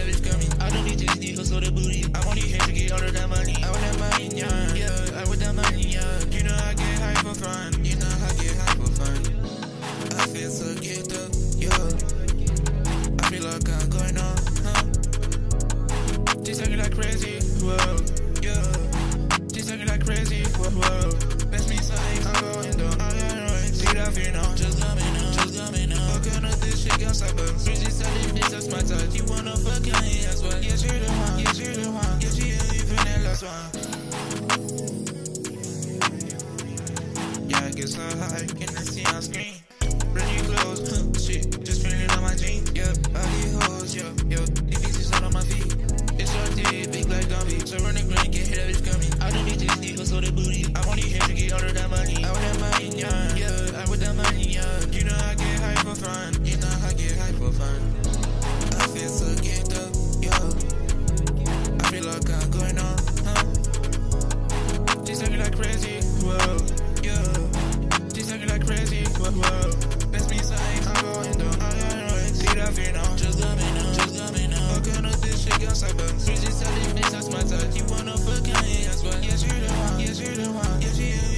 that bitch coming. I don't need this deal, so the booty. I'm only here to get all of that money. I want that money, yeah. Yeah, I want that money, yeah. You know I get high for fun. You know I get high for fun. I feel so geeked up, yeah. I feel like I'm going on, huh? Just looking like crazy, whoa, yeah. Just looking like crazy, whoa, whoa. That's me saying I'm going down. I got right, see that fear now. Just got me now, just got me now. Fucking up this shit, got cyber. Freezy selling this, that's my touch. You wanna fuck me as well? Yes, you're the one, yes, you're the one. Yes, you ain't even that last one. Yeah, I get so high, can I see on screen? Ready clothes, shit, just feeling on my jeans. Yeah, all these hoes, yo, these bitches all on my feet. It's shorty, big like Gumby. So run the grind, get hit, that bitch coming. I don't need this deal, so the booty. I'm only here to get all of that money. I want that money, yeah. Yeah, I want that money, yeah. You know I get high for fun. You know I get high for fun. I feel so geeked up, yo. I feel like I'm going on, huh? Just looking like crazy, whoa, yeah. Just looking like crazy, whoa, whoa. That's me saying I'm going down. I got right, see that fear now. Just got me now, just got me now. Fucking up this shit, got cyber. Freezy selling this, that's my touch. You wanna fuck me as well? Yes, you're the one, yes, you're the one. Yes, you